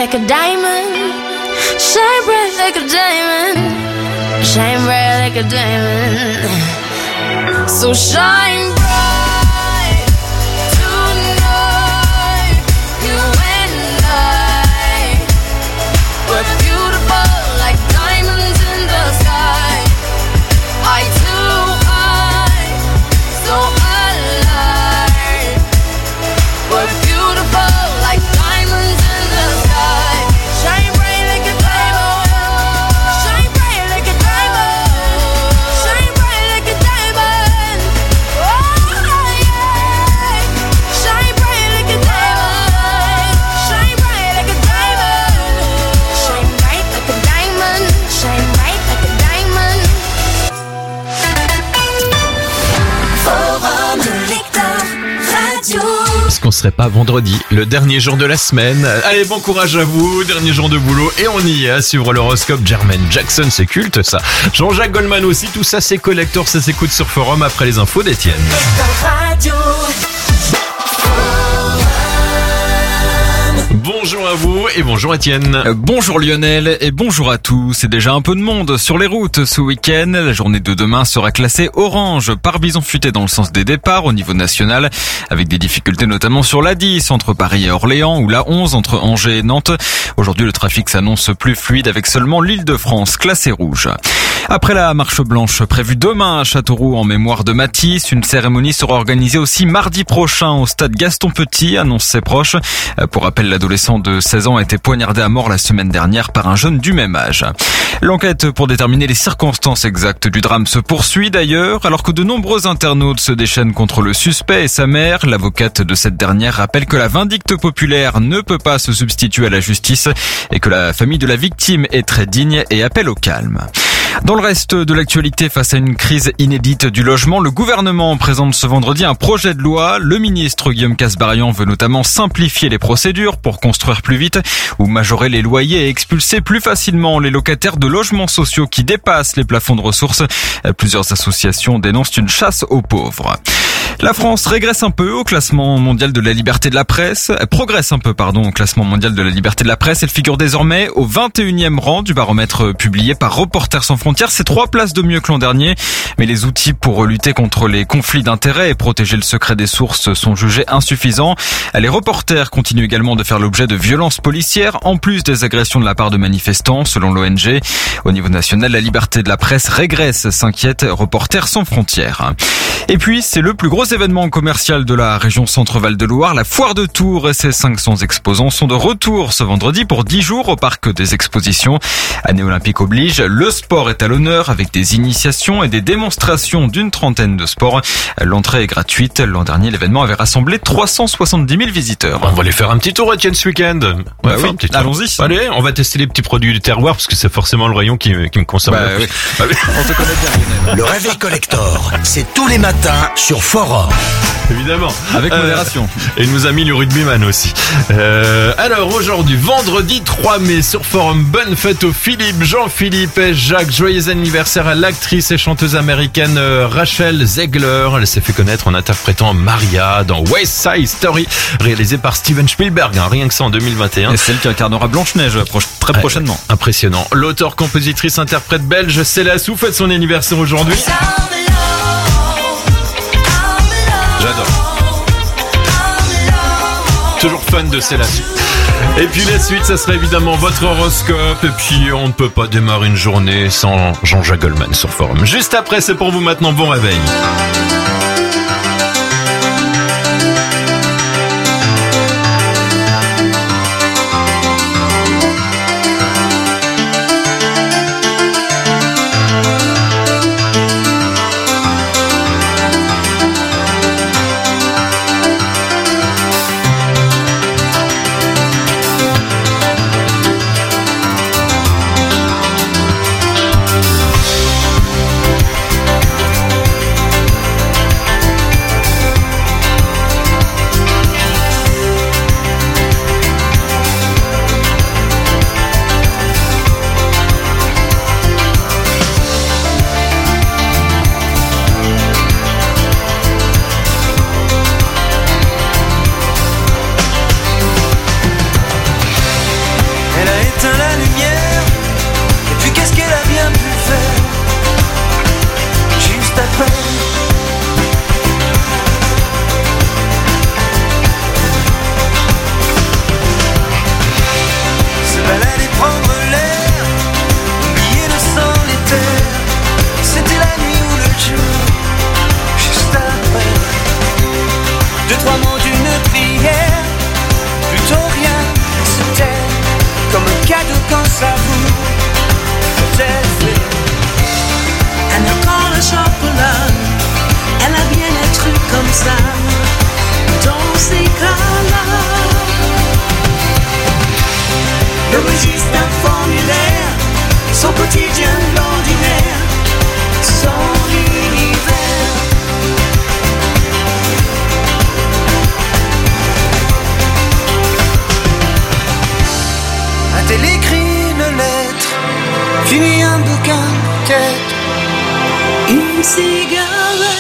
like a diamond. Shine bright like a diamond. Shine bright like a diamond. So shine bright tonight. You and I, we're beautiful like diamonds in the sky. Eye to eye, so alive. We're beautiful like diamonds in the sky. Shine bright like a diamond. Shine bright like a diamond. Shine bright like a diamond. Oh yeah. Shine bright like a diamond. Shine bright like a diamond. Shine bright like a diamond. Shine bright like a diamond. Forum de Lecteur Radio. Est-ce qu'on serait pas vendredi, le dernier jour de la semaine? Allez, bon courage à vous, dernier jour de boulot, et on y est à suivre l'horoscope. Jermaine Jackson, c'est culte ça. Jean-Jacques Goldman aussi, tout ça c'est collector, ça s'écoute sur Forum après les infos d'Étienne. Lecteur Radio. Bonjour à vous et bonjour Étienne. Bonjour Lionel et bonjour à tous. C'est déjà un peu de monde sur les routes ce week-end. La journée de demain sera classée orange par bison futé dans le sens des départs au niveau national, avec des difficultés notamment sur l'A10 entre Paris et Orléans ou l'A11 entre Angers et Nantes. Aujourd'hui, le trafic s'annonce plus fluide avec seulement l'Île-de-France classée rouge. Après la marche blanche prévue demain à Châteauroux en mémoire de Matisse, une cérémonie sera organisée aussi mardi prochain au stade Gaston Petit, annoncent ses proches. Pour rappel, l'adolescent de 16 ans a été poignardé à mort la semaine dernière par un jeune du même âge. L'enquête pour déterminer les circonstances exactes du drame se poursuit d'ailleurs, alors que de nombreux internautes se déchaînent contre le suspect et sa mère. L'avocate de cette dernière rappelle que la vindicte populaire ne peut pas se substituer à la justice et que la famille de la victime est très digne et appelle au calme. Dans le reste de l'actualité, face à une crise inédite du logement, le gouvernement présente ce vendredi un projet de loi. Le ministre Guillaume Kasbarian veut notamment simplifier les procédures pour construire plus vite ou majorer les loyers et expulser plus facilement les locataires de logements sociaux qui dépassent les plafonds de ressources. Plusieurs associations dénoncent une chasse aux pauvres. La France régresse un peu au classement mondial de la liberté de la presse. Progresse un peu, au classement mondial de la liberté de la presse. Elle figure désormais au 21e rang du baromètre publié par Reporters sans frontières. C'est 3 places de mieux que l'an dernier. Mais les outils pour lutter contre les conflits d'intérêts et protéger le secret des sources sont jugés insuffisants. Les reporters continuent également de faire l'objet de violences policières, en plus des agressions de la part de manifestants, selon l'ONG. Au niveau national, la liberté de la presse régresse, s'inquiète Reporters sans frontières. Et puis, c'est le plus gros événement commercial de la région Centre-Val de Loire. La foire de Tours et ses 500 exposants sont de retour ce vendredi pour 10 jours au parc des expositions. Année olympique oblige, le sport est à l'honneur avec des initiations et des démonstrations d'une trentaine de sports. L'entrée est gratuite. L'an dernier, l'événement avait rassemblé 370 000 visiteurs. On va aller faire un petit tour, Étienne, ce week-end. Oui, allons-y. Allez, on va tester les petits produits du terroir parce que c'est forcément le rayon qui me concerne. Oui. On te connaît bien, Lionel. Le réveil collector, c'est tous les matins sur Forum. Évidemment. Avec modération. Et nos amis le rugbyman aussi. Alors aujourd'hui, vendredi 3 mai sur Forum, bonne fête aux Philippe, Jean-Philippe et Jacques. Joyeux anniversaire à l'actrice et chanteuse américaine Rachel Zegler. Elle s'est fait connaître en interprétant Maria dans West Side Story, réalisé par Steven Spielberg, rien que ça en 2021. Et celle qui incarnera Blanche-Neige très prochainement. Impressionnant. L'auteur, compositrice, interprète belge Céla Sou fête son anniversaire aujourd'hui. J'adore. Toujours fan de Céla Sou. Et puis la suite, ça sera évidemment votre horoscope. Et puis on ne peut pas démarrer une journée sans Jean-Jacques Goldman sur Forum. Juste après, c'est pour vous maintenant. Bon réveil. cigarette.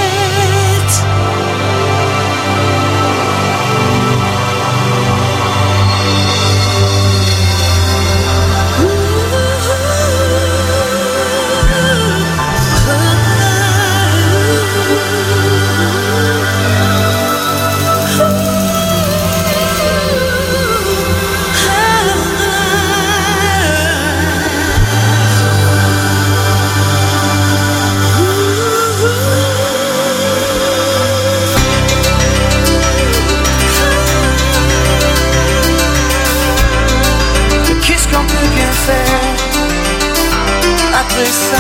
Qu'est-ce qu'on peut bien faire après ça?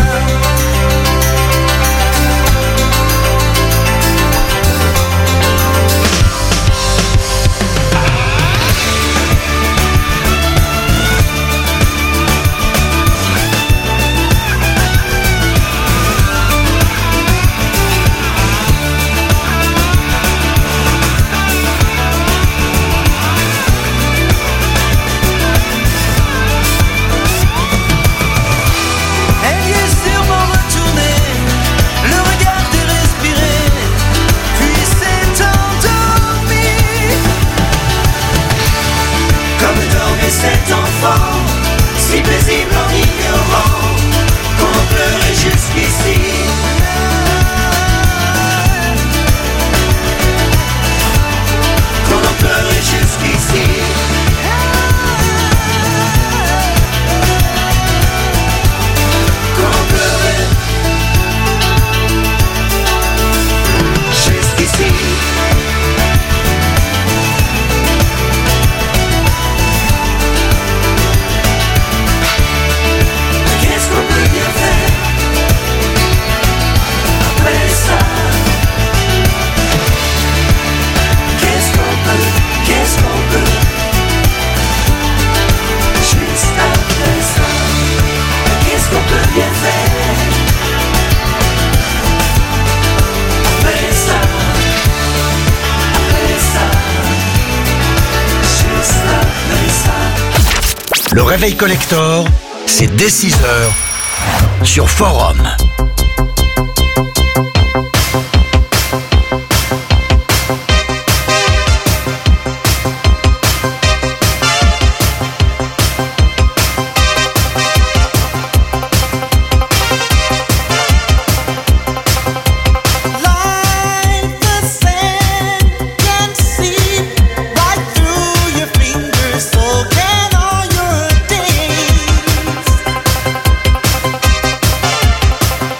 Elle y est sûrement retournée, le regarder respirer, puis s'est endormie. Comme dormait cet enfant, si paisible en ignorant qu'on pleurait jusqu'ici. Qu'on en pleurait jusqu'ici. Qu'on en pleurait jusqu'ici. Qu'est-ce qu'on peut bien faire après ça? Qu'est-ce qu'on peut juste après ça? Qu'est-ce qu'on peut bien faire après ça? Juste après ça. Le réveil collector, c'est dès 6h sur Forum. Like the sand can seep right through your fingers, so can all your days.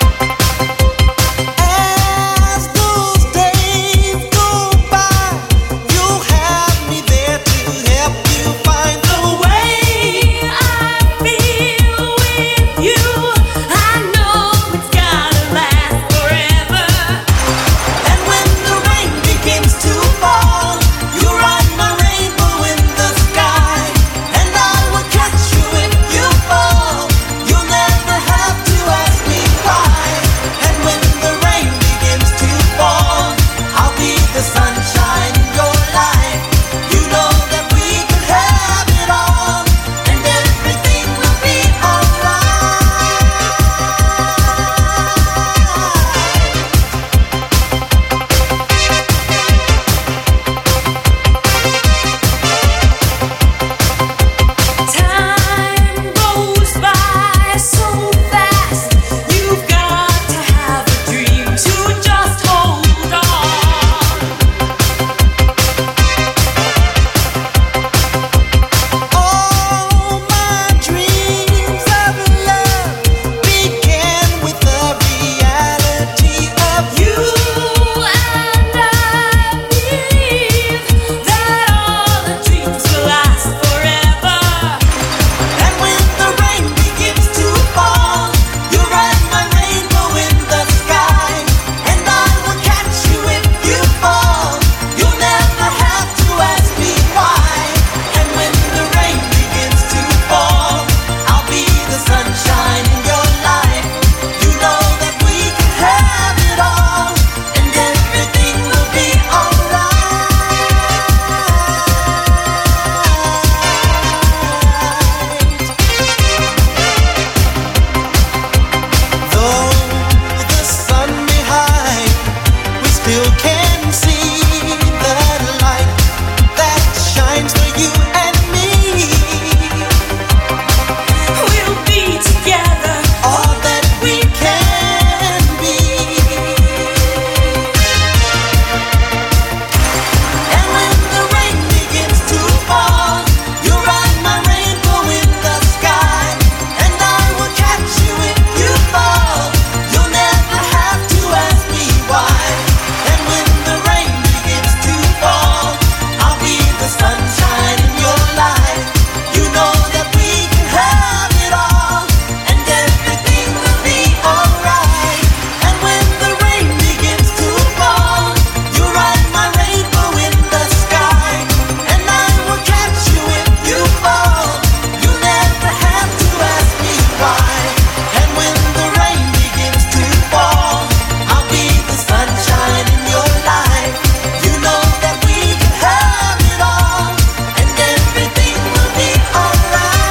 still can see the light that shines for you and me. We'll be together. All that we can be. And when the rain begins to fall, you ride my rainbow in the sky, and I will catch you if you fall. You'll never have to ask me why. And when the rain begins to fall, I'll be the sunshine in your life. You know that we can have it all, and everything will be alright. And when the rain begins to fall, you ride my rainbow in the sky, and I will catch you if you fall. You never have to ask me why. And when the rain begins to fall, I'll be the sunshine in your life. You know that we can have it all, and everything will be alright.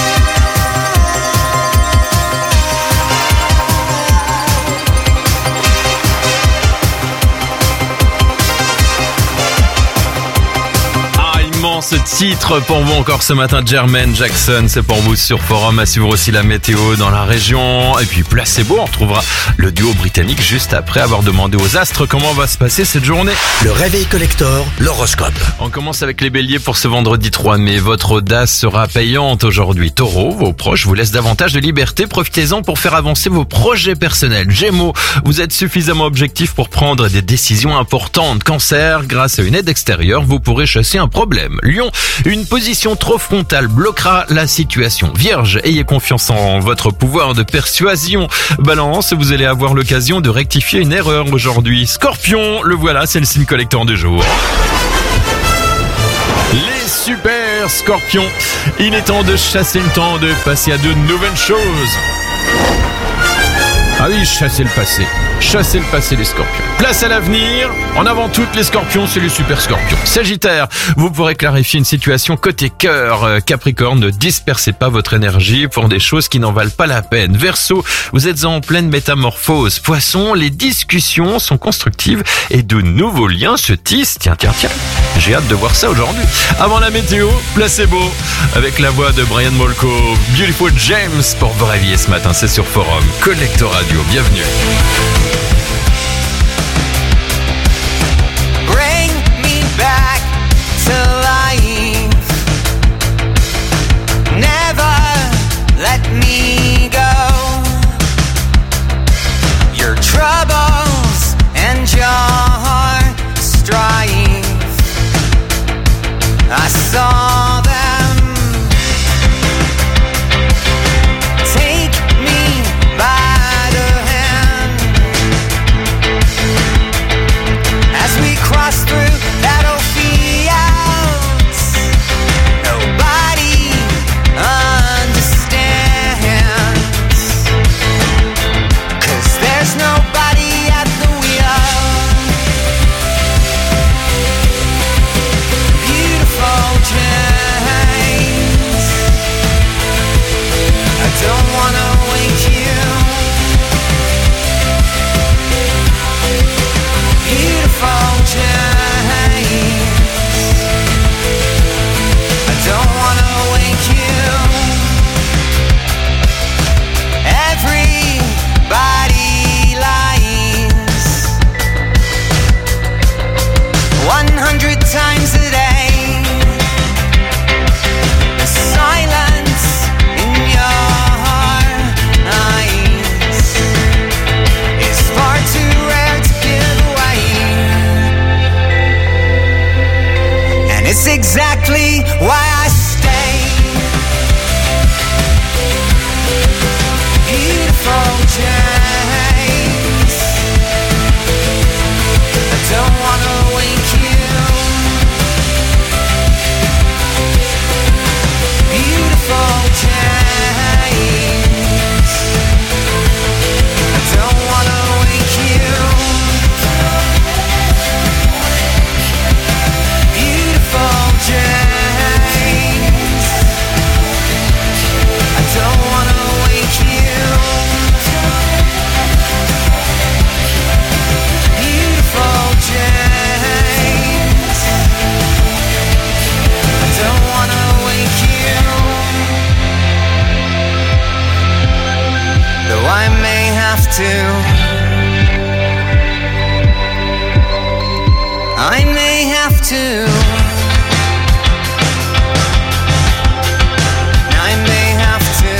Ah, immense titre pour vous encore ce matin, Jermaine Jackson, c'est pour vous sur Forum. À suivre aussi la météo dans la région. Et puis placebo, on retrouvera le duo britannique juste après avoir demandé aux astres comment va se passer cette journée. Le réveil collector, l'horoscope. On commence avec les béliers pour ce vendredi 3 mai. Votre audace sera payante aujourd'hui. Taureau, vos proches vous laissent davantage de liberté. Profitez-en pour faire avancer vos projets personnels. Gémeaux, vous êtes suffisamment objectif pour prendre des décisions importantes. Cancer, grâce à une aide extérieure, vous pourrez chasser un problème. Lion, une position trop frontale bloquera la situation. Vierge, ayez confiance en votre pouvoir de persuasion. Balance, vous allez avoir l'occasion de rectifier une erreur aujourd'hui. Scorpion, le voilà, c'est le signe collector du jour. Les super scorpions, il est temps de chasser le temps, de passer à de nouvelles choses. Ah oui, chasser le passé. Chasser le passé, les scorpions. Place à l'avenir. En avant toutes les scorpions, c'est les super scorpions. Sagittaire, vous pourrez clarifier une situation côté cœur. Capricorne, ne dispersez pas votre énergie pour des choses qui n'en valent pas la peine. Verseau, vous êtes en pleine métamorphose. Poisson, les discussions sont constructives et de nouveaux liens se tissent. Tiens. J'ai hâte de voir ça aujourd'hui. Avant la météo, placebo. Avec la voix de Brian Molko. Beautiful James pour vous réveiller ce matin. C'est sur Forum. Collector Radio. Bienvenue. Bring me back to life. Never let me go. Your troubles and your strife, I saw them. Take me by the hand. to. I may have to. I may have to.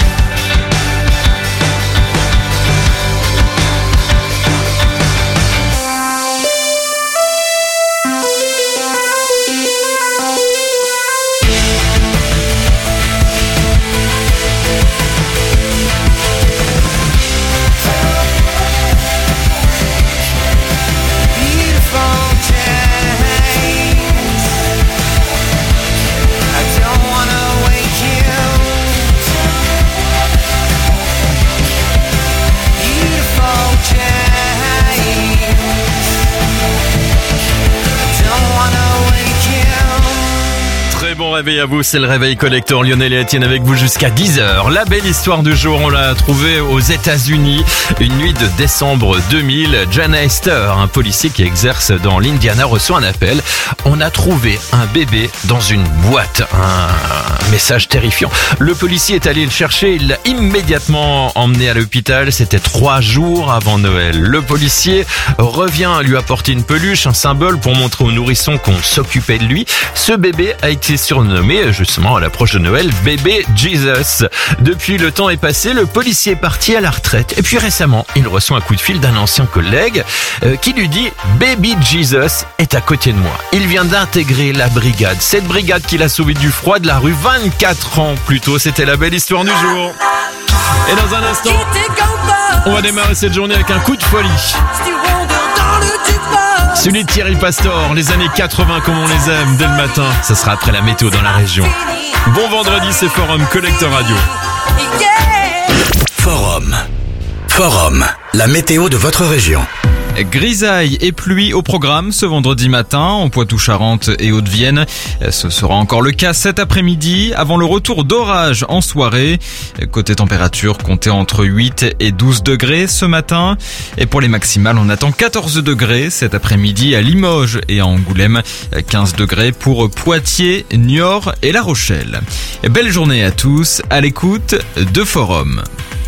Bon réveil à vous, c'est le réveil collector. Lionel et Etienne avec vous jusqu'à 10h. La belle histoire du jour, on l'a trouvée aux États-Unis. Une nuit de décembre 2000, John Hester, un policier qui exerce dans l'Indiana, reçoit un appel. On a trouvé un bébé dans une boîte. Un message terrifiant. Le policier est allé le chercher, il l'a immédiatement emmené à l'hôpital. C'était 3 jours avant Noël. Le policier revient lui apporter une peluche, un symbole pour montrer au nourrisson qu'on s'occupait de lui. Ce bébé a été surnommé justement à l'approche de Noël bébé Jesus. Depuis, le temps est passé, le policier est parti à la retraite et puis récemment il reçoit un coup de fil d'un ancien collègue qui lui dit Baby Jesus est à côté de moi. Il vient d'intégrer la brigade, cette brigade qui l'a sauvé du froid de la rue 24 ans plus tôt. C'était la belle histoire du jour. Et dans un instant, on va démarrer cette journée avec un coup de folie. Celui de Thierry Pastor, les années 80 comme on les aime, dès le matin. Ça sera après la météo dans la région. Bon vendredi, c'est Forum Collector Radio. Forum, la météo de votre région. Grisaille et pluie au programme ce vendredi matin en Poitou-Charentes et Haute-Vienne. Ce sera encore le cas cet après-midi avant le retour d'orage en soirée. Côté température, comptez entre 8 et 12 degrés ce matin. Et pour les maximales, on attend 14 degrés cet après-midi à Limoges et à Angoulême. 15 degrés pour Poitiers, Niort et La Rochelle. Belle journée à tous à l'écoute de Forum.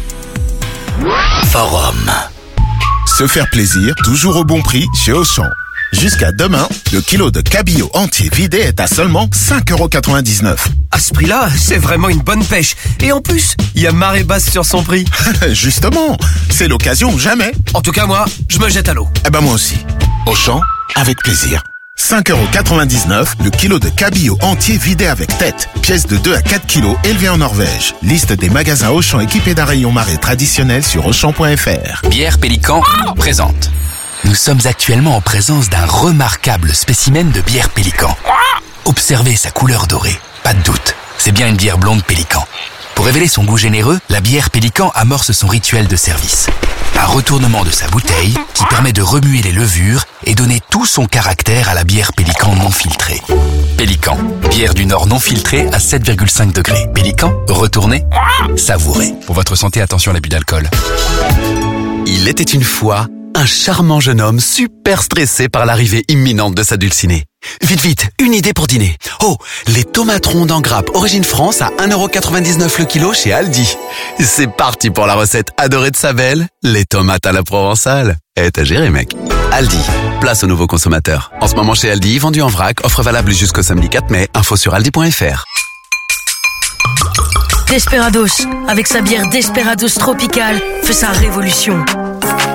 Se faire plaisir, toujours au bon prix chez Auchan. Jusqu'à demain, le kilo de cabillaud entier vidé est à seulement 5,99 €. À ce prix-là, c'est vraiment une bonne pêche. Et en plus, il y a marée basse sur son prix. Justement, c'est l'occasion ou jamais. En tout cas, moi, je me jette à l'eau. Eh ben moi aussi. Auchan, avec plaisir. 5,99 € le kilo de cabillaud entier vidé avec tête. Pièce de 2 à 4 kilos élevée en Norvège. Liste des magasins Auchan équipés d'un rayon marée traditionnel sur Auchan.fr. Bière Pélican présente. Nous sommes actuellement en présence d'un remarquable spécimen de bière Pélican. Observez sa couleur dorée. Pas de doute, c'est bien une bière blonde Pélican. Pour révéler son goût généreux, la bière Pélican amorce son rituel de service. Un retournement de sa bouteille qui permet de remuer les levures et donner tout son caractère à la bière Pélican non filtrée. Pélican, bière du Nord non filtrée à 7,5 degrés. Pélican, retournez, savourez. Pour votre santé, attention à l'abus d'alcool. Il était une fois un charmant jeune homme super stressé par l'arrivée imminente de sa dulcinée. Vite, une idée pour dîner. Oh, les tomates rondes en grappe origine France à 1,99 € le kilo chez Aldi. C'est parti pour la recette adorée de sa belle, les tomates à la provençale. T'as géré, mec. Aldi, place aux nouveaux consommateurs. En ce moment chez Aldi, vendu en vrac, offre valable jusqu'au samedi 4 mai. Info sur aldi.fr. Desperados, avec sa bière Desperados Tropical, fait sa révolution. Pourquoi ?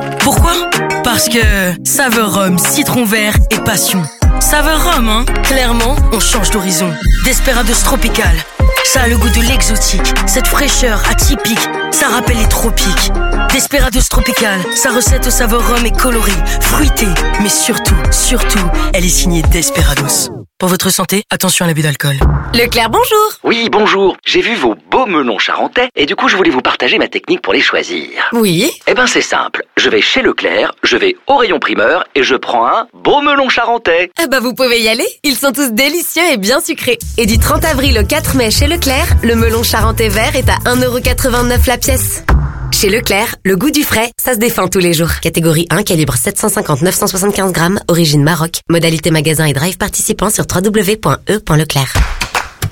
Parce que saveur rhum, citron vert et passion. Saveur rhum, hein ? Clairement, on change d'horizon. Desperados Tropical, ça a le goût de l'exotique. Cette fraîcheur atypique, ça rappelle les tropiques. Desperados Tropical, sa recette aux saveurs rhum est colorée, fruitée, mais surtout, elle est signée Desperados. Pour votre santé, attention à l'abus d'alcool. Leclerc, bonjour. Oui, bonjour. J'ai vu vos beaux melons charentais et du coup, je voulais vous partager ma technique pour les choisir. Oui. Eh ben, c'est simple. Je vais chez Leclerc, je vais au rayon primeur et je prends un beau melon charentais. Eh ben, vous pouvez y aller. Ils sont tous délicieux et bien sucrés. Et du 30 avril au 4 mai chez Leclerc, le melon charentais vert est à 1,89 € la pièce. Chez Leclerc, le goût du frais, ça se défend tous les jours. Catégorie 1, calibre 750-975 grammes, origine Maroc. Modalité magasin et drive participant sur www.e.leclerc.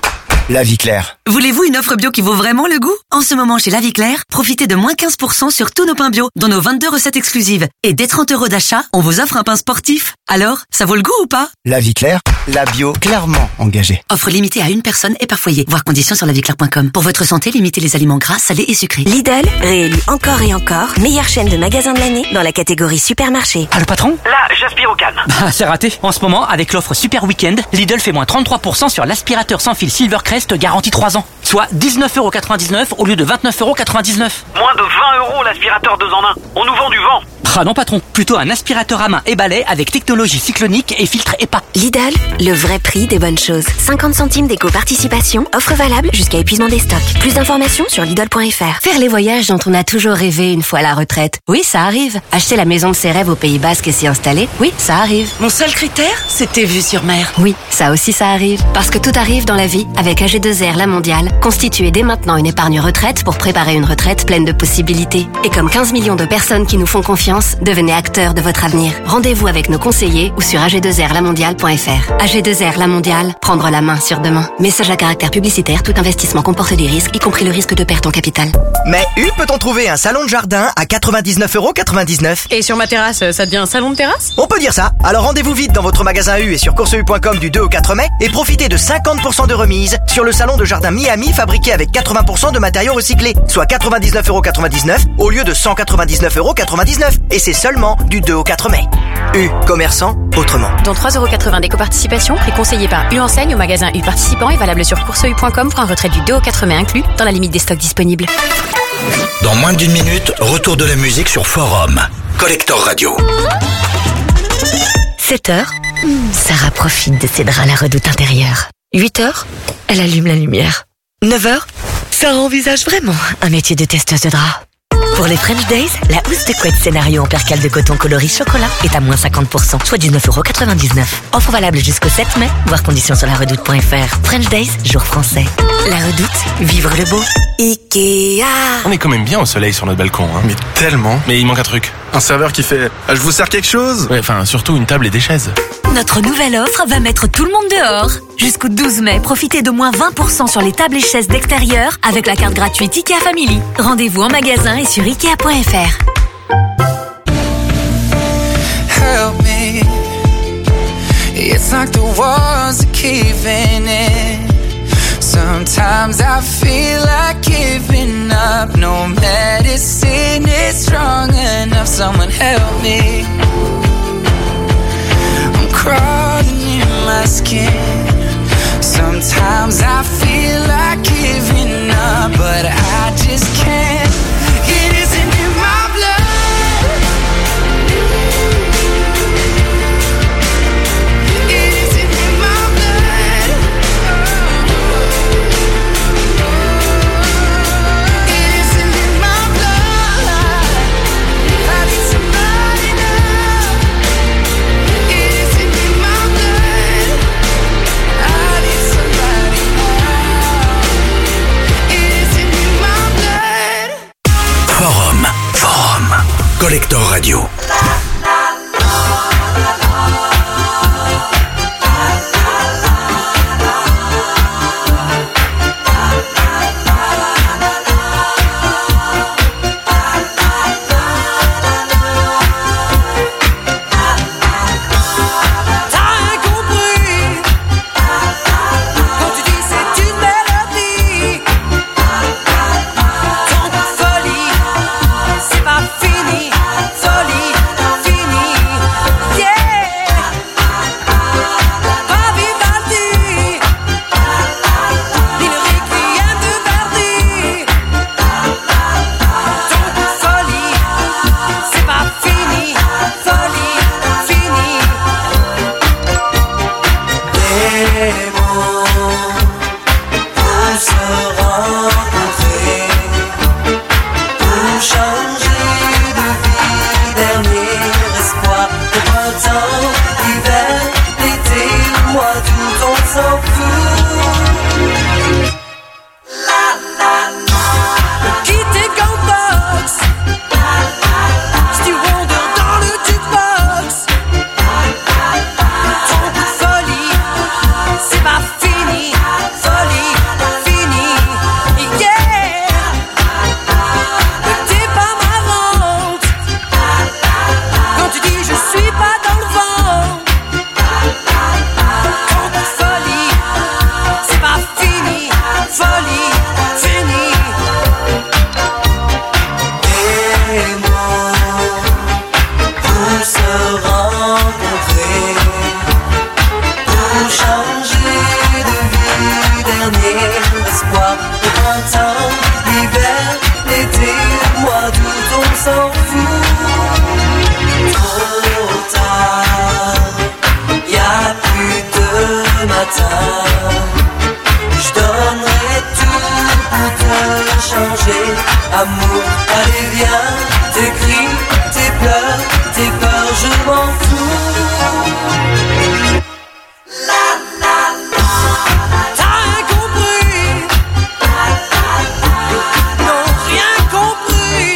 La Vie Claire. Voulez-vous une offre bio qui vaut vraiment le goût? En ce moment, chez La Vie Claire, profitez de moins 15% sur tous nos pains bio, dans nos 22 recettes exclusives. Et dès 30 € d'achat, on vous offre un pain sportif. Alors, ça vaut le goût ou pas? La Vie Claire, la bio clairement engagée. Offre limitée à une personne et par foyer. Voir conditions sur laviclaire.com. Pour votre santé, limitez les aliments gras, salés et sucrés. Lidl, réélu encore et encore, meilleure chaîne de magasins de l'année dans la catégorie supermarché. Ah, le patron? Là, j'aspire au calme. Bah, c'est raté. En ce moment, avec l'offre Super Weekend, Lidl fait moins 33% sur l'aspirateur sans fil Silvercrest garantie 3 ans. Soit 19,99 € au lieu de 29,99 €. Moins de 20 € l'aspirateur 2 en 1. On nous vend du vent. Ah non patron, plutôt un aspirateur à main et balai avec technologie cyclonique et filtre EPA. Lidl, le vrai prix des bonnes choses. 50 centimes d'éco-participation, offre valable jusqu'à épuisement des stocks. Plus d'informations sur Lidl.fr. Faire les voyages dont on a toujours rêvé une fois à la retraite. Oui, ça arrive. Acheter la maison de ses rêves au Pays Basque et s'y installer. Oui, ça arrive. Mon seul critère, c'était vue sur mer. Oui, ça aussi ça arrive. Parce que tout arrive dans la vie avec AG2R La Mondiale. Constituez dès maintenant une épargne retraite pour préparer une retraite pleine de possibilités. Et comme 15 millions de personnes qui nous font confiance, devenez acteurs de votre avenir. Rendez-vous avec nos conseillers ou sur ag2rlamondiale.fr. AG2R La Mondiale, prendre la main sur demain. Message à caractère publicitaire, tout investissement comporte des risques, y compris le risque de perte en capital. Mais où peut-on trouver un salon de jardin à 99,99 €? Et sur ma terrasse, ça devient un salon de terrasse? On peut dire ça. Alors rendez-vous vite dans votre magasin U et sur courseu.com du 2 au 4 mai et profitez de 50% de remise sur le salon de jardin Miami fabriqué avec 80% de matériaux recyclés, soit 99,99 € au lieu de 199,99 €. Et c'est seulement du 2 au 4 mai. U, commerçant, autrement. Dont 3,80 € d'éco-participation, prix conseillé par U Enseigne au magasin U participant et valable sur courseu.com pour un retrait du 2 au 4 mai inclus, dans la limite des stocks disponibles. Dans moins d'1 minute, retour de la musique sur Forum. Collector Radio. 7h, Sarah profite de ses draps à la redoute intérieure. 8h, elle allume la lumière. 9h, Sarah envisage vraiment un métier de testeuse de draps. Pour les French Days, la housse de couette scénario en percale de coton coloris chocolat est à moins 50%, soit 19,99 €. Offre valable jusqu'au 7 mai, voir conditions sur laredoute.fr. French Days, jour français. La Redoute, vivre le beau. Ikea. On est quand même bien au soleil sur notre balcon, hein. Mais tellement. Mais il manque un truc. Un serveur qui fait « Je vous sers quelque chose ?» Ouais, enfin, surtout une table et des chaises. Notre nouvelle offre va mettre tout le monde dehors. Jusqu'au 12 mai, profitez de moins 20% sur les tables et chaises d'extérieur avec la carte gratuite Ikea Family. Rendez-vous en magasin et sur Ikea.fr. Help me. It's like the walls are caving in. Sometimes I feel like giving up. No medicine is strong enough. Someone help me. I'm crawling in my skin. Sometimes I feel like giving up, but I just can't. It isn't in my blood. It isn't in my blood. It isn't in my blood. I need somebody now. It isn't in my blood. I need somebody now. It isn't in my blood. Forum. Collector Radio. matin. Je donnerais tout pour te changer. Amour, allez viens, tes cris, tes pleurs, tes peurs, je m'en fous. T'as rien compris. Non, rien compris.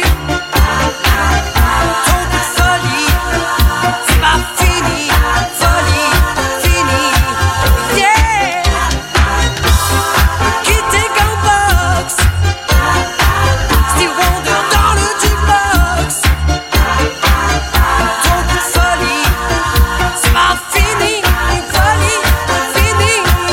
Ton coup de folie, c'est pas fini. Folie, fini. Yeah. Quitter Gamebox. Steve Wonder dans le jukebox. Ton coup de folie, c'est pas fini. Folie, fini.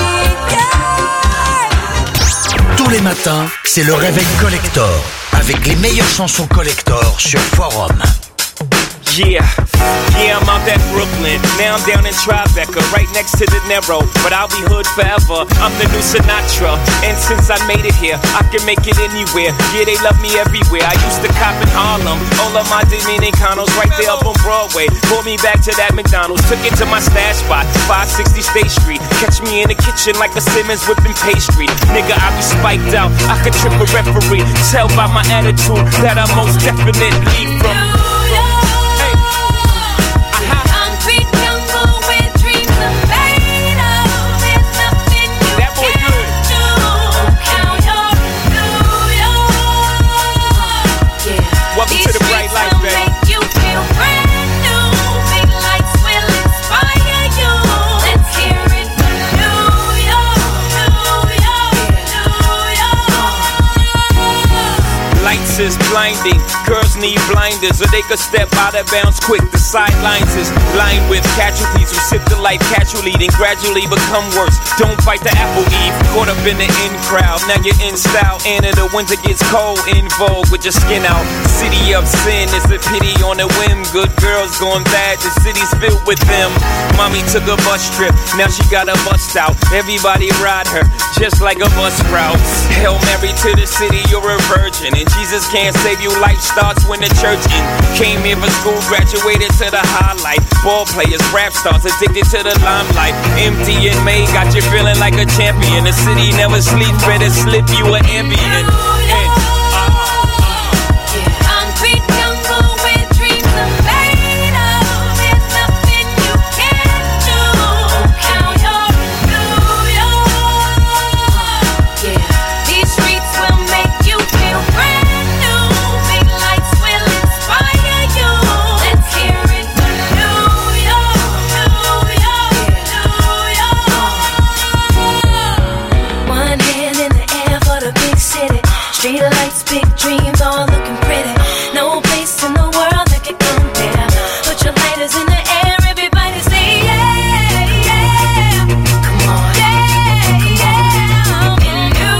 Yeah. Tous les matins, c'est le réveil collector avec les meilleures chansons collector sur Forum. Yeah, I'm out at Brooklyn. Now I'm down in Tribeca, right next to the Narrow. But I'll be hood forever. I'm the new Sinatra. And since I made it here, I can make it anywhere. Yeah, they love me everywhere. I used to cop in Harlem. All of my Dominicanos right there up on Broadway. Pulled me back to that McDonald's. Took it to my stash spot, 560 State Street. Catch me in the kitchen like a Simmons whipping pastry. Nigga, I be spiked out. I could trip a referee. Tell by my attitude that I'm most definitely from. Is blinding, girls need blinders or they could step out of bounds quick. The sidelines is lined with casualties who sip the life casually, then gradually become worse. Don't bite the apple, Eve. Caught up in the in crowd, now you're in style. And in the winter gets cold, in vogue with your skin out. City of sin is a pity on a whim. Good girls going bad, the city's filled with them. Mommy took a bus trip, now she got a bust out. Everybody ride her, just like a bus route. Hail Mary to the city, you're a virgin, and Jesus can't save you. Life starts when the church in. Came here for school, graduated to the highlight. Ball players, rap stars, addicted to the limelight. Empty in May, got you feeling like a champion. The city never sleeps, better slip you an ambient. Street lights, big dreams, all looking pretty. No place in the world that can compare. Put your lighters in the air, everybody say yeah, yeah. Come on, yeah, yeah. In New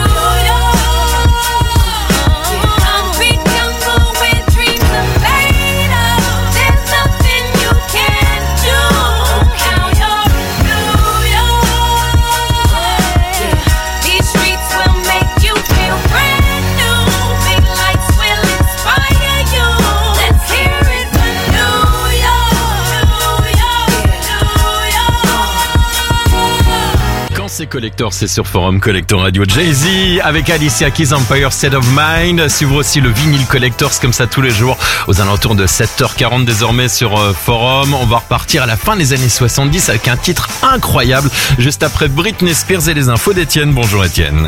York, concrete jungle where dreams are made of. There's nothing you can't do. Count your New York. These streets will make you feel brand. C'est Collector, c'est sur Forum Collector Radio. Jay-Z avec Alicia Keys, Empire State of Mind. Suivre aussi le vinyle Collectors comme ça tous les jours aux alentours de 7h40 désormais sur Forum. On va repartir à la fin des années 70 avec un titre incroyable juste après Britney Spears et les infos d'Étienne. Bonjour Étienne.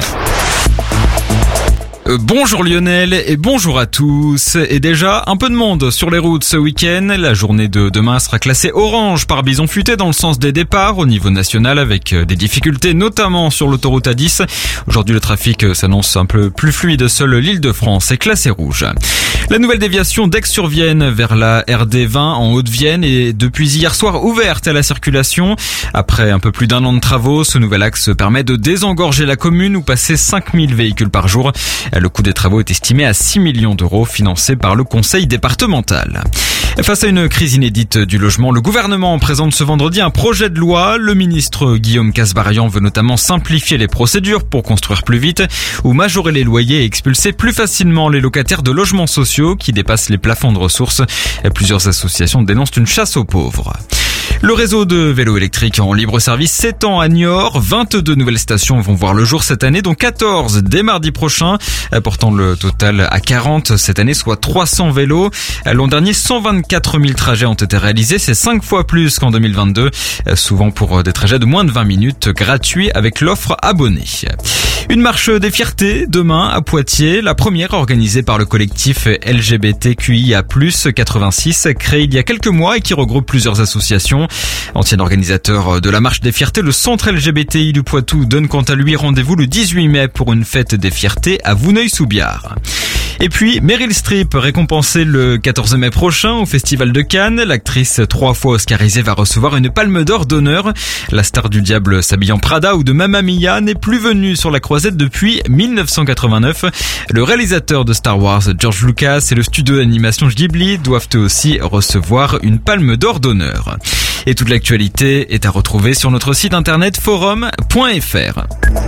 Bonjour Lionel et bonjour à tous. Et déjà, un peu de monde sur les routes ce week-end. La journée de demain sera classée orange par bison futé dans le sens des départs au niveau national avec des difficultés notamment sur l'autoroute A10. Aujourd'hui, le trafic s'annonce un peu plus fluide. Seule l'Île-de-France est classée rouge. La nouvelle déviation d'Aix-sur-Vienne vers la RD20 en Haute-Vienne est depuis hier soir ouverte à la circulation. Après un peu plus d'un an de travaux, ce nouvel axe permet de désengorger la commune où passer 5000 véhicules par jour. Le coût des travaux est estimé à 6 millions d'euros, financé par le conseil départemental. Face à une crise inédite du logement, le gouvernement présente ce vendredi un projet de loi. Le ministre Guillaume Kasbarian veut notamment simplifier les procédures pour construire plus vite ou majorer les loyers et expulser plus facilement les locataires de logements sociaux qui dépassent les plafonds de ressources. Plusieurs associations dénoncent une chasse aux pauvres. Le réseau de vélos électriques en libre service s'étend à Niort. 22 nouvelles stations vont voir le jour cette année, dont 14 dès mardi prochain, portant le total à 40 cette année, soit 300 vélos. L'an dernier, 124 000 trajets ont été réalisés. C'est 5 fois plus qu'en 2022, souvent pour des trajets de moins de 20 minutes gratuits avec l'offre abonnée. Une marche des fiertés demain à Poitiers, la première organisée par le collectif LGBTQIA+, 86, créé il y a quelques mois et qui regroupe plusieurs associations. Ancien organisateur de la marche des fiertés, le centre LGBTI du Poitou donne quant à lui rendez-vous le 18 mai pour une fête des fiertés à Vouneuil-sous-Biard. Et puis, Meryl Streep, récompensée le 14 mai prochain au Festival de Cannes. L'actrice 3 fois oscarisée va recevoir une palme d'or d'honneur. La star du diable s'habillant Prada ou de Mamma Mia n'est plus venue sur la croisette depuis 1989. Le réalisateur de Star Wars, George Lucas, et le studio d'animation Ghibli doivent eux aussi recevoir une palme d'or d'honneur. Et toute l'actualité est à retrouver sur notre site internet forum.fr.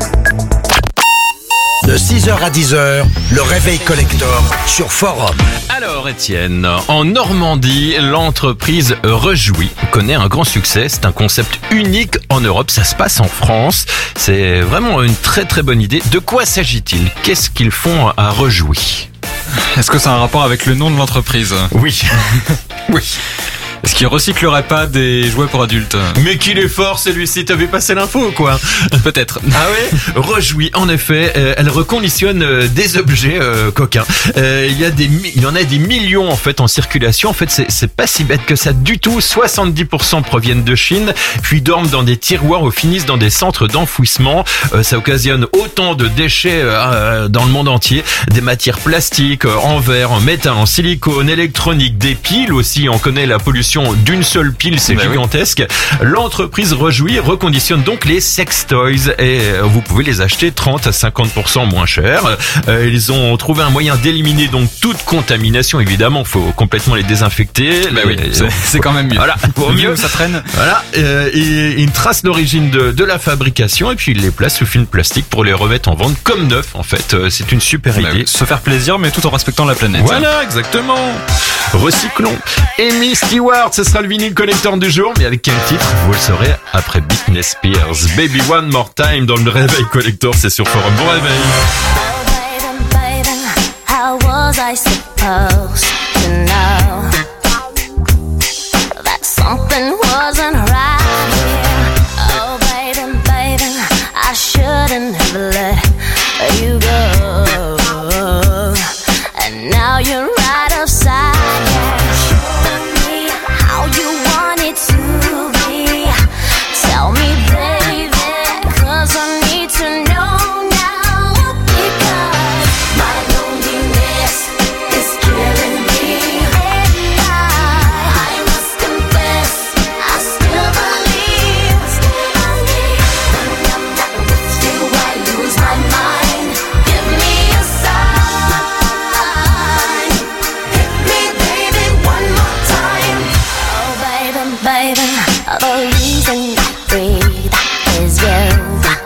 De 6h à 10h, le réveil collector sur Forum. Alors Étienne, en Normandie, l'entreprise Rejouis connaît un grand succès. C'est un concept unique en Europe, ça se passe en France. C'est vraiment une très très bonne idée. De quoi s'agit-il? Qu'est-ce qu'ils font à Rejouis? Est-ce que ça a un rapport avec le nom de l'entreprise? Oui. Oui. Est-ce qu'il recyclerait pas des jouets pour adultes? Mais qu'il est fort celui-ci, t'as vu passer l'info quoi? Peut-être. Ah oui? Rejouis, en effet, elle reconditionne des objets coquins. Il y en a des millions en fait en circulation. En fait, c'est pas si bête que ça du tout. 70% proviennent de Chine, puis dorment dans des tiroirs ou finissent dans des centres d'enfouissement. Ça occasionne autant de déchets dans le monde entier. Des matières plastiques, en verre, en métal, en silicone, électronique, des piles aussi. On connaît la pollution d'une seule pile, c'est gigantesque. L'entreprise Rejouis reconditionne donc les sex toys et vous pouvez les acheter 30 à 50% moins cher. Ils ont trouvé un moyen d'éliminer donc toute contamination. Évidemment, faut complètement les désinfecter. C'est quand même mieux. Voilà, pour mieux ça traîne. Voilà, et ils tracent l'origine de la fabrication et puis ils les placent sous film plastique pour les remettre en vente comme neuf. En fait, c'est une super idée. Se faire plaisir, mais tout en respectant la planète. Voilà, exactement. Recyclons. Amy Stewart, ce sera le vinyle collector du jour, mais avec quel titre? Vous le saurez après Britney Spears. Baby One More Time dans le réveil collector, c'est sur Forum. Bon réveil. How was I supposed to know that something wasn't right here? Oh baby, baby, I shouldn't have let you go. And now you're right upside down. Show me how you want it to be. Tell me, baby, 'cause I need to know now. Because my loneliness is killing me. And I must confess, I still believe. When I'm not with you, I lose my mind. Give me a sign. Hit me, baby, one more time. Oh, baby, baby, the reason I breathe is you.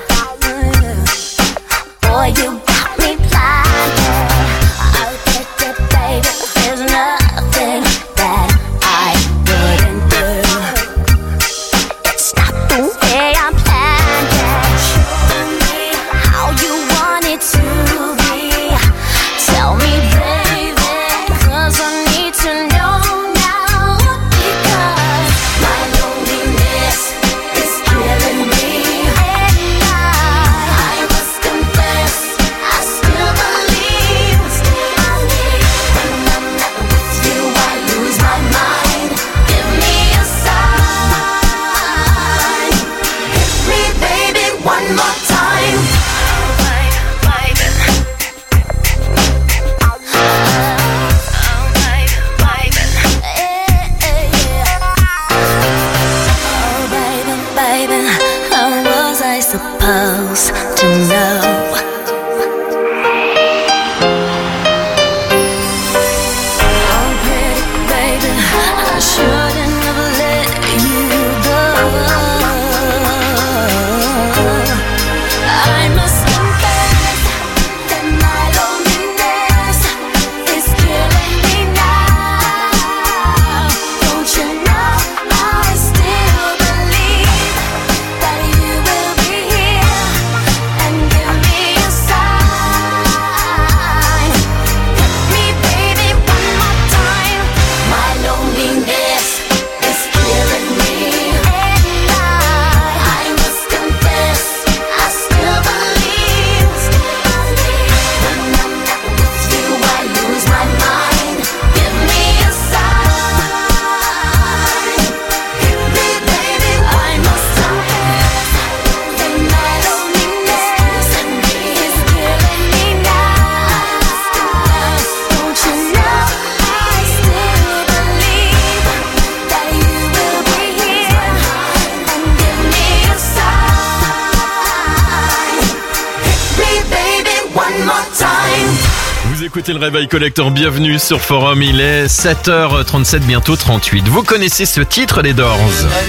Boy, you got me blinded. Oh, baby, there's nothing that I wouldn't do. It's not the way I planned it. Show me how you want it to be. Tell me, baby, 'cause I need to know now. Because my loneliness is killing me. And I must confess, I still believe. When I'm not with you, I lose my mind. Give me a sign. Hit me, baby, one more time. Oh, baby, baby, how was I supposed to know? Oh, pretty baby, I shouldn't have let you go. I must confess that my loneliness is killing me now. Don't you know I still Vous écoutez le Réveil Collector, bienvenue sur Forum, il est 7h37, bientôt 38. Vous connaissez ce titre, les Doors?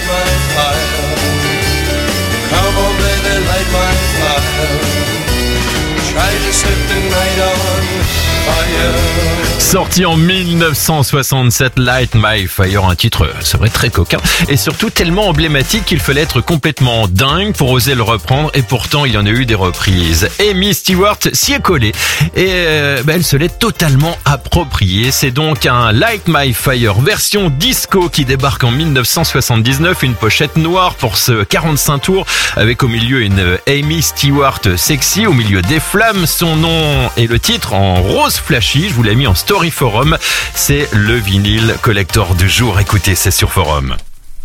Sorti en 1967, Light My Fire, un titre, c'est vrai, très coquin et surtout tellement emblématique qu'il fallait être complètement dingue pour oser le reprendre, et pourtant il y en a eu des reprises. Amy Stewart s'y est collée et elle se l'est totalement appropriée. C'est donc un Light My Fire version disco qui débarque en 1979, une pochette noire pour ce 45 tours avec au milieu une Amy Stewart sexy au milieu des flammes. Son nom et le titre en rose flashy, je vous l'ai mis en story Forum, c'est le vinyle collector du jour. Écoutez, c'est sur Forum.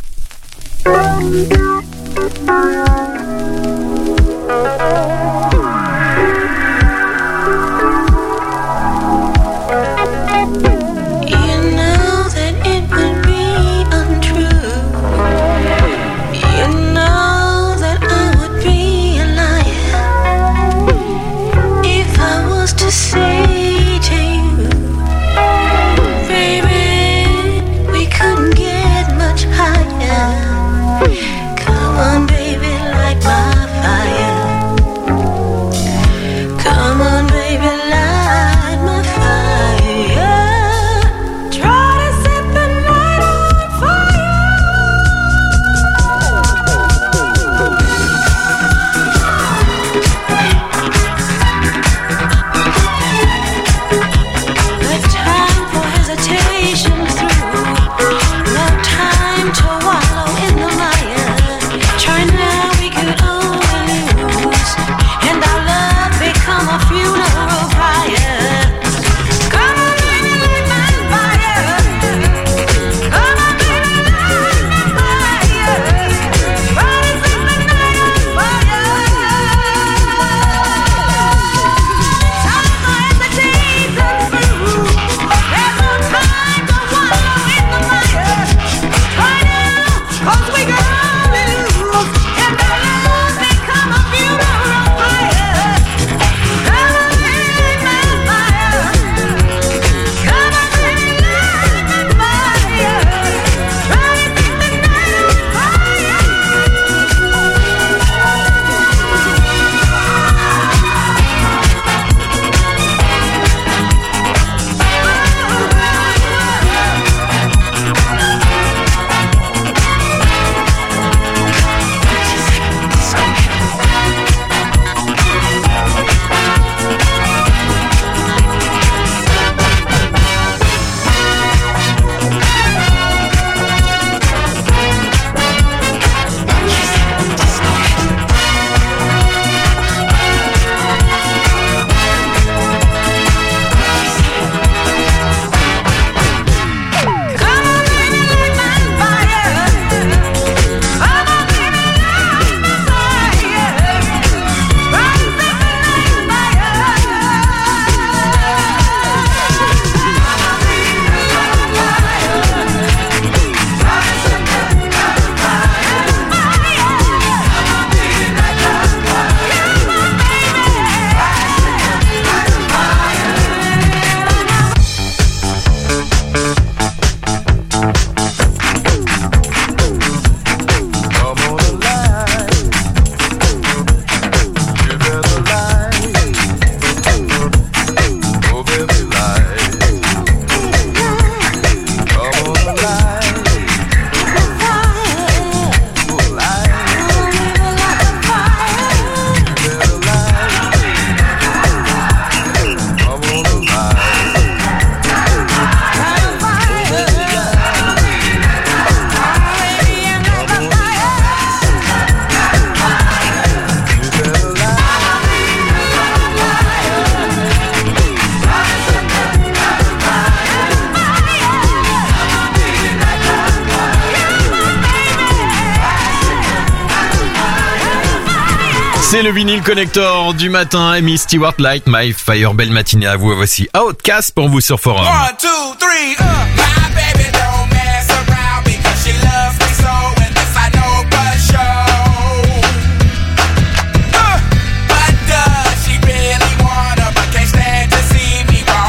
C'est le vinyle collector du matin. Amy Stewart, Light My Fire. Belle matinée à vous. Voici Outcast pour vous sur Forum. 1, 2, 3, my baby don't mess around because she loves me so, and this I know for sure. But does she really wanna, but can't stand to see me wrong?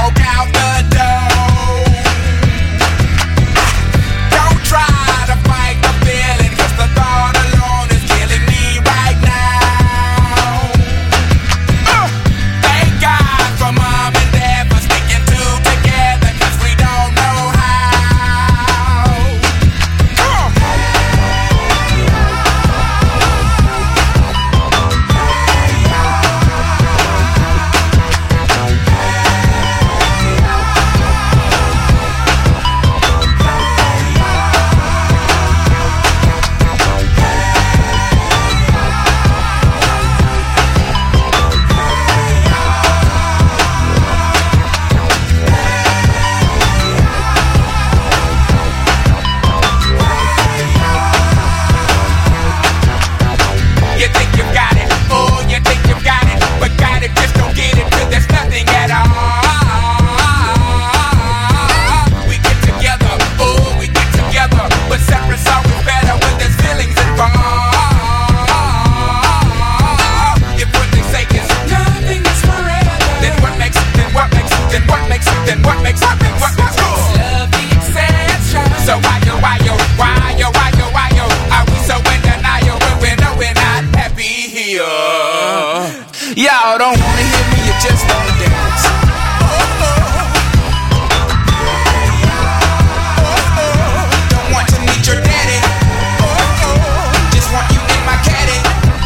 Y'all don't wanna hear me, you just wanna dance. Don't want to meet your daddy. Just want you in my caddy.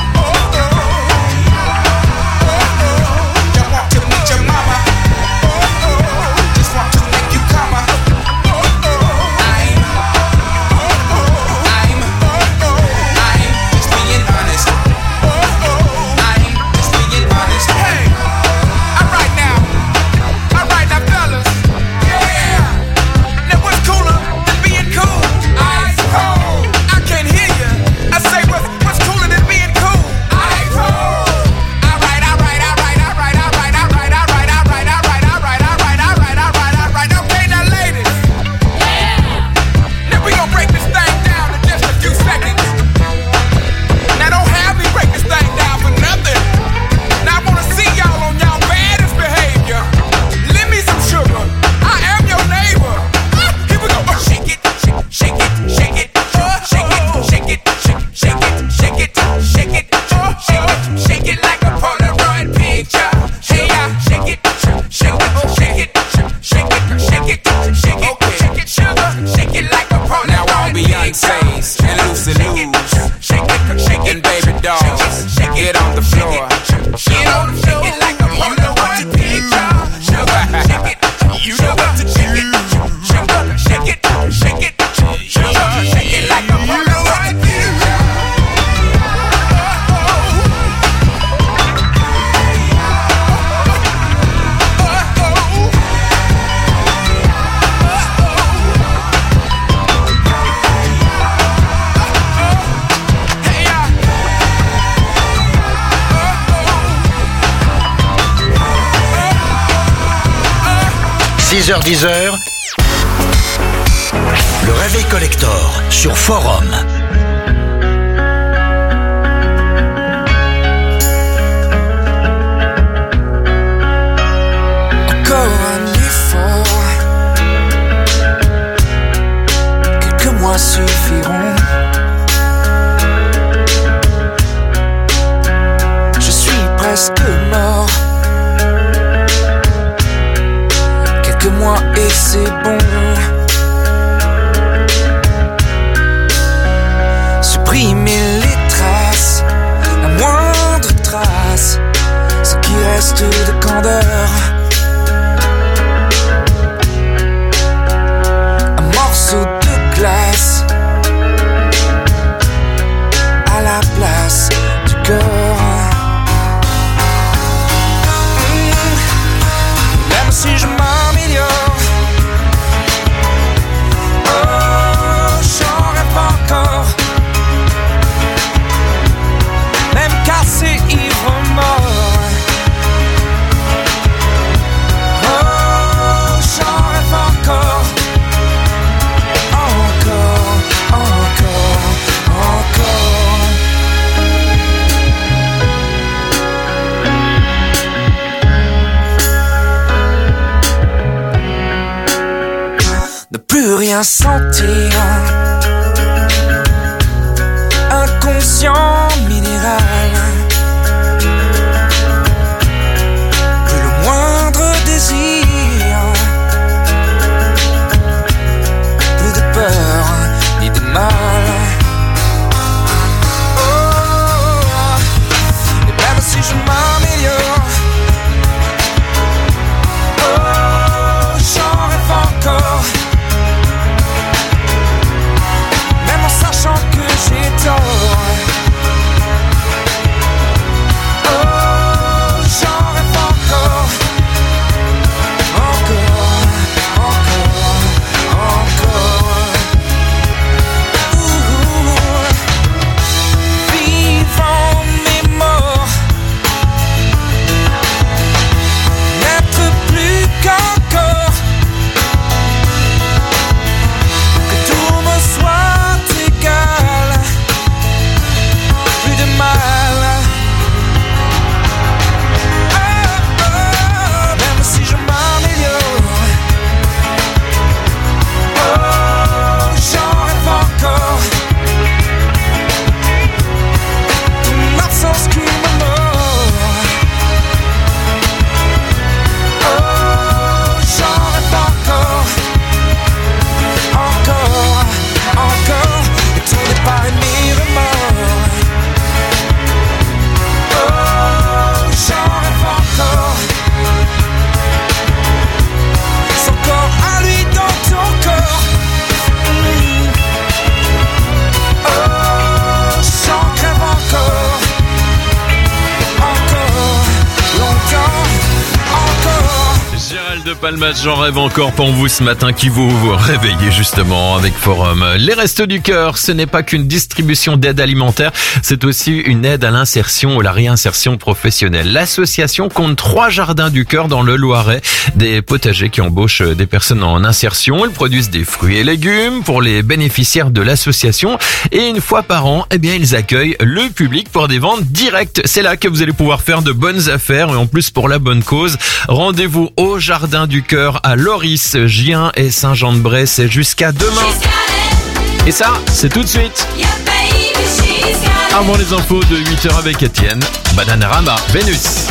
Don't want to meet your mama. Just want to make you come. I'm just being honest. I'm just being honest. Hey, alright now, fellas. Yeah. Now what's cooler than being cool? Ice cold. I can't hear you. I say what's cooler than being cool? Ice cold. Alright. Okay, now ladies. Yeah. Now we gon' break this thing down in just a few seconds. Now don't have me break this thing down for nothing. Now I wanna see y'all on y'all baddest behavior. Lend me some sugar. I am your neighbor. Here we go. Shake it, shake it, shake it, shake it, shake it, shake it, shake it, shake it, shake it, shake it like a Polaroid picture. Hey, shake it, shake it, shake it, shake it, shake it, shake it, shake it, sugar, shake it like a Polaroid picture. Now all Beyonce's and Lucy Lou's, shake it, baby dolls, get on the floor, get on the floor, like a Polaroid picture. Sugar, shake it, you know what to do. Sugar, shake it, shake it, sugar, shake it like a Polaroid picture. Hey, 6h-10h, le réveil collector sur Forum. Encore un effort. Quelques mois suffiront. Je suis presque mort. Quelques mois et c'est bon. Supprimer les traces, la moindre trace, ce qui reste de candeur. Un morceau de glace à la place du cœur. Même si je m'améliore, oh, j'en rêve encore. Même cassé, ivre, mort. Oh, j'en rêve encore. Encore, encore, encore. Ne plus rien sentir. Inconscient minéral. Plus le moindre désir. Plus de peur ni de mal. Oh, et même si je m'améliore, oh, j'en rêve encore. Palmas, j'en rêve encore pour vous ce matin qui vous réveillez justement avec Forum. Les Restos du Cœur, ce n'est pas qu'une distribution d'aide alimentaire, c'est aussi une aide à l'insertion ou la réinsertion professionnelle. L'association compte 3 jardins du cœur dans le Loiret, des potagers qui embauchent des personnes en insertion. Ils produisent des fruits et légumes pour les bénéficiaires de l'association et une fois par an, ils accueillent le public pour des ventes directes. C'est là que vous allez pouvoir faire de bonnes affaires et en plus pour la bonne cause. Rendez-vous au Jardin du Cœur à Loris, Gien et Saint-Jean-de-Bray. C'est jusqu'à demain. Et ça, c'est tout de suite. Avant les infos de 8h avec Étienne, Bananarama, Vénus.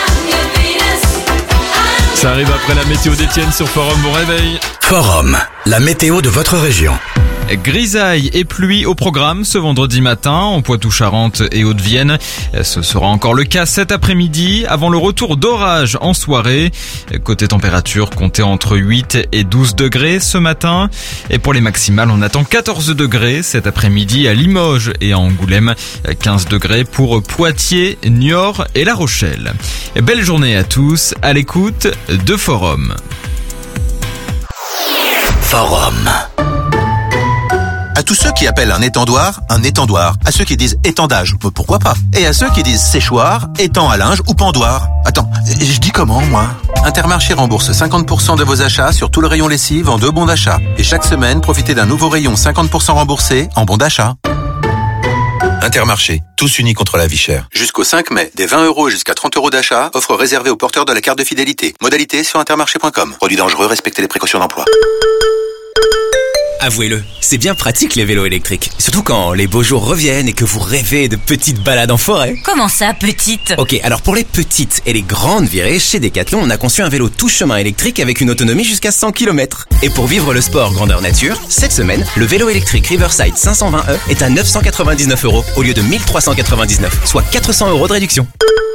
Ça arrive après la météo d'Étienne sur Forum. Bon réveil. Forum, la météo de votre région. Grisaille et pluie au programme ce vendredi matin en Poitou-Charentes et Haute-Vienne. Ce sera encore le cas cet après-midi avant le retour d'orage en soirée. Côté température, comptez entre 8 et 12 degrés ce matin. Et pour les maximales, on attend 14 degrés cet après-midi à Limoges et à Angoulême. 15 degrés pour Poitiers, Niort et La Rochelle. Belle journée à tous à l'écoute de Forum. Forum. À tous ceux qui appellent un étendoir. À ceux qui disent étendage, pourquoi pas. Et à ceux qui disent séchoir, étang à linge ou pendoir. Attends, je dis comment, moi? Intermarché rembourse 50% de vos achats sur tout le rayon lessive en 2 bons d'achat. Et chaque semaine, profitez d'un nouveau rayon 50% remboursé en bons d'achat. Intermarché, tous unis contre la vie chère. Jusqu'au 5 mai, des 20 € jusqu'à 30 € d'achat, offre réservée aux porteurs de la carte de fidélité. Modalité sur intermarché.com. Produit dangereux, respectez les précautions d'emploi. Avouez-le, c'est bien pratique les vélos électriques. Surtout quand les beaux jours reviennent et que vous rêvez de petites balades en forêt. Comment ça, petite? Ok, alors pour les petites et les grandes virées, chez Decathlon, on a conçu un vélo tout chemin électrique avec une autonomie jusqu'à 100 km. Et pour vivre le sport grandeur nature, cette semaine, le vélo électrique Riverside 520e est à 999 € au lieu de 1399, soit 400 € de réduction.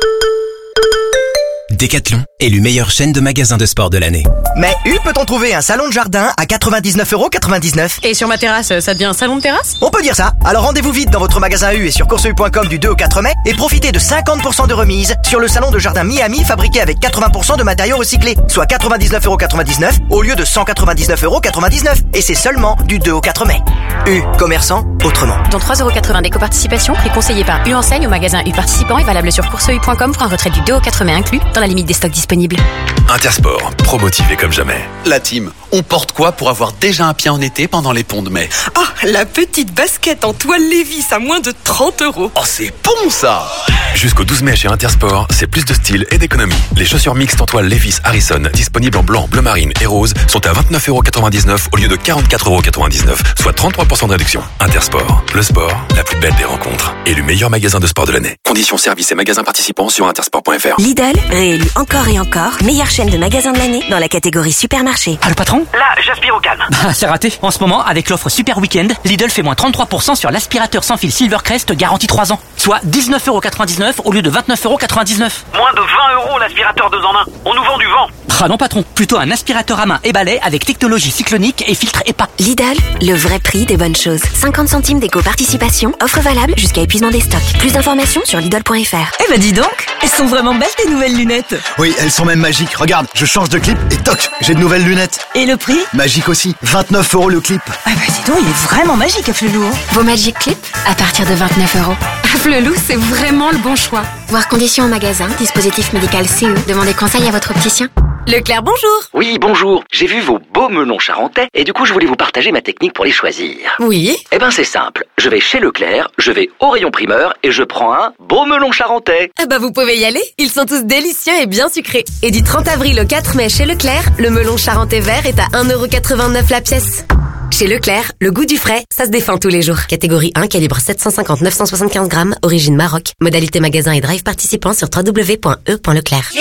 Decathlon, élu meilleure chaîne de magasins de sport de l'année. Mais où peut-on trouver un salon de jardin à 99,99 €? Et sur ma terrasse, ça devient un salon de terrasse? On peut dire ça. Alors rendez-vous vite dans votre magasin U et sur courseU.com du 2 au 4 mai et profitez de 50% de remise sur le salon de jardin Miami fabriqué avec 80% de matériaux recyclés, soit 99,99 € au lieu de 199,99 €. Et c'est seulement du 2 au 4 mai. U, commerçant autrement. Dont 3,80 € d'éco-participation, prix conseillé par U Enseigne au magasin U participant et valable sur courseU.com pour un retrait du 2 au 4 mai inclus dans la limite des stocks disponibles. Intersport, pro-motivé comme jamais. La team, on porte quoi pour avoir déjà un pied en été pendant les ponts de mai? Ah, la petite basket en toile Levi's à moins de 30 €. Oh, c'est bon ça! Jusqu'au 12 mai chez Intersport, c'est plus de style et d'économie. Les chaussures mixtes en toile Levi's Harrison, disponibles en blanc, bleu marine et rose, sont à 29,99 € au lieu de 44,99 €, soit 33% de réduction. Intersport, le sport, la plus belle des rencontres. Et le meilleur magasin de sport de l'année. Conditions, services et magasins participants sur intersport.fr. Lidl, réélu encore et encore, meilleure chaîne de magasins de l'année dans la catégorie supermarché. Ah, le patron? Là, j'aspire au calme. Bah, c'est raté. En ce moment, avec l'offre Super Weekend, Lidl fait moins 33% sur l'aspirateur sans fil Silvercrest garantie 3 ans. Soit 19,99 € au lieu de 29,99 €. Moins de 20 € l'aspirateur 2 en 1. On nous vend du vent. Ah non, patron. Plutôt un aspirateur à main et balai avec technologie cyclonique et filtre EPA. Lidl, le vrai prix des bonnes choses. 50 centimes d'éco-participation, offre valable jusqu'à épuisement des stocks. Plus d'informations sur Lidl.fr. Eh ben dis donc, elles sont vraiment belles tes nouvelles lunettes. Oui, elles sont même magiques. Regarde, je change de clip et toc, j'ai de nouvelles lunettes. Et le prix? Magique aussi, 29 € le clip. Ah bah dis donc, il est vraiment magique Afflelou. Vos Magic Clips à partir de 29 €. Afflelou, c'est vraiment le bon choix. Voir conditions en magasin, dispositif médical CE. Demandez conseil à votre opticien. Leclerc, bonjour. Oui, bonjour. J'ai vu vos beaux melons charentais et du coup, je voulais vous partager ma technique pour les choisir. Oui. Eh ben, c'est simple. Je vais chez Leclerc, je vais au rayon primeur et je prends un beau melon charentais. Ah bah vous pouvez y aller. Ils sont tous délicieux et bien sucrés. Et du 30 avril au 4 mai chez Leclerc, le melon charentais vert est à 1,89 € la pièce. Chez Leclerc, le goût du frais, ça se défend tous les jours. Catégorie 1, calibre 750-975 grammes, origine Maroc. Modalité magasin et drive participant sur www.e.leclerc.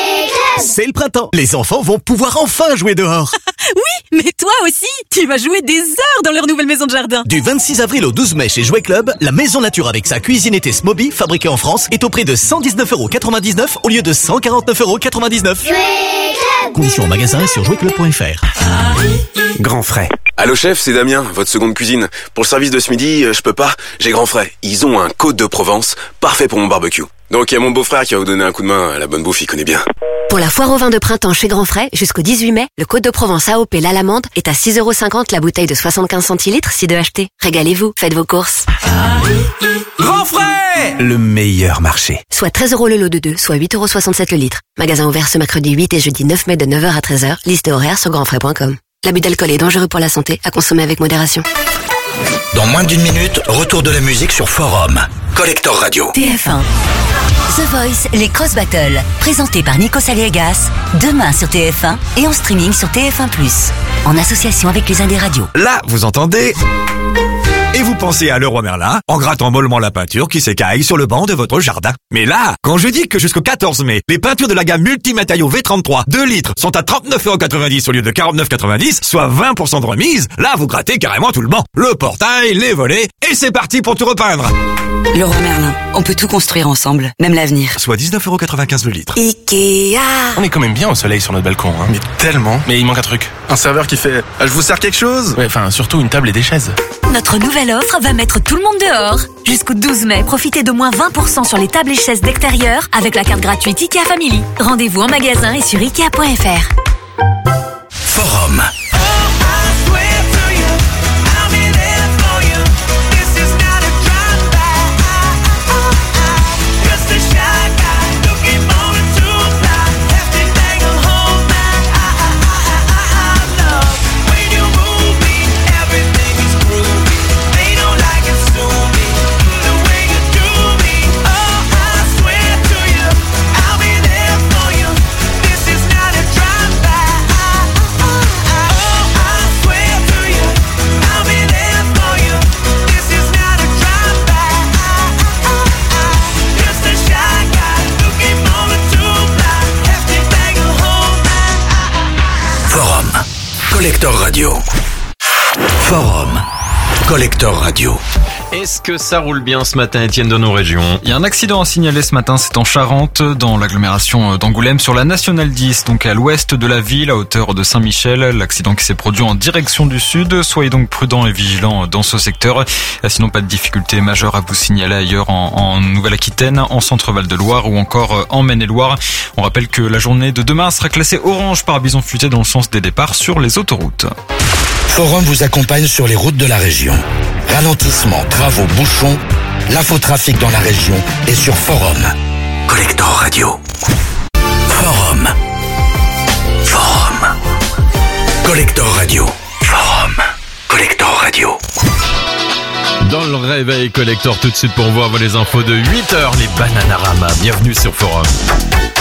C'est le printemps. Les enfants vont pouvoir enfin jouer dehors. Oui, mais toi aussi, tu vas jouer des heures dans leur nouvelle maison de jardin. Du 26 avril au 12 mai chez Jouet Club, la maison nature avec sa cuisine été Smoby, fabriquée en France, est au prix de 119,99 € au lieu de 149,99 €. Conditions en magasin et sur jouetclub.fr. Grand frais. Allô chef, c'est Damien, votre seconde cuisine. Pour le service de ce midi, je peux pas, j'ai grand frais. Ils ont un Côte de Provence, parfait pour mon barbecue. Donc il y a mon beau-frère qui va vous donner un coup de main, la bonne bouffe il connaît bien. Pour la foire au vin de printemps chez Grand Frais, jusqu'au 18 mai, le Côte de Provence AOP l'Alamande est à 6,50€ la bouteille de 75 centilitres si de acheter. Régalez-vous, faites vos courses. Grand Frais, le meilleur marché. Soit 13€ le lot de 2, soit 8,67€ le litre. Magasin ouvert ce mercredi 8 et jeudi 9 mai de 9h à 13h. Liste et horaire sur grandfrais.com. L'abus d'alcool est dangereux pour la santé, à consommer avec modération. Dans moins d'une minute, retour de la musique sur Forum. Collector Radio. TF1. The Voice, les Cross Battles, présenté par Nico Saliegas, demain sur TF1 et en streaming sur TF1+, en association avec les Indés Radio. Là, vous entendez? Et vous pensez à Leroy Merlin en grattant mollement la peinture qui s'écaille sur le banc de votre jardin. Mais là, quand je dis que jusqu'au 14 mai, les peintures de la gamme multimatériaux V33 2 litres sont à 39,90€ au lieu de 49,90€, soit 20% de remise, là vous grattez carrément tout le banc. Le portail, les volets, et c'est parti pour tout repeindre. Leroy Merlin, on peut tout construire ensemble, même l'avenir. Soit 19,95€ le litre. Ikea. On est quand même bien au soleil sur notre balcon, hein. Mais tellement. Mais il manque un truc. Un serveur qui fait « Je vous sers quelque chose ?» Ouais, enfin, surtout une table et des chaises. Notre nouvelle offre va mettre tout le monde dehors. Jusqu'au 12 mai, profitez de moins 20% sur les tables et chaises d'extérieur avec la carte gratuite IKEA Family. Rendez-vous en magasin et sur Ikea.fr. Forum. Collector Radio. Forum. Collector Radio. Est-ce que ça roule bien ce matin, Étienne, dans nos régions? Il y a un accident à signaler ce matin, c'est en Charente, dans l'agglomération d'Angoulême, sur la Nationale 10, donc à l'ouest de la ville, à hauteur de Saint-Michel. L'accident qui s'est produit en direction du sud. Soyez donc prudents et vigilants dans ce secteur. Sinon, pas de difficultés majeures à vous signaler ailleurs en Nouvelle-Aquitaine, en Centre-Val de Loire ou encore en Maine-et-Loire. On rappelle que la journée de demain sera classée orange par bison futé dans le sens des départs sur les autoroutes. Forum vous accompagne sur les routes de la région. Ralentissement, travaux, bouchons, l'infotrafic dans la région est sur Forum. Collector Radio. Forum. Forum. Collector Radio. Forum. Collector Radio. Dans le réveil collector tout de suite pour voir les infos de 8h, les Bananarama. Bienvenue sur Forum.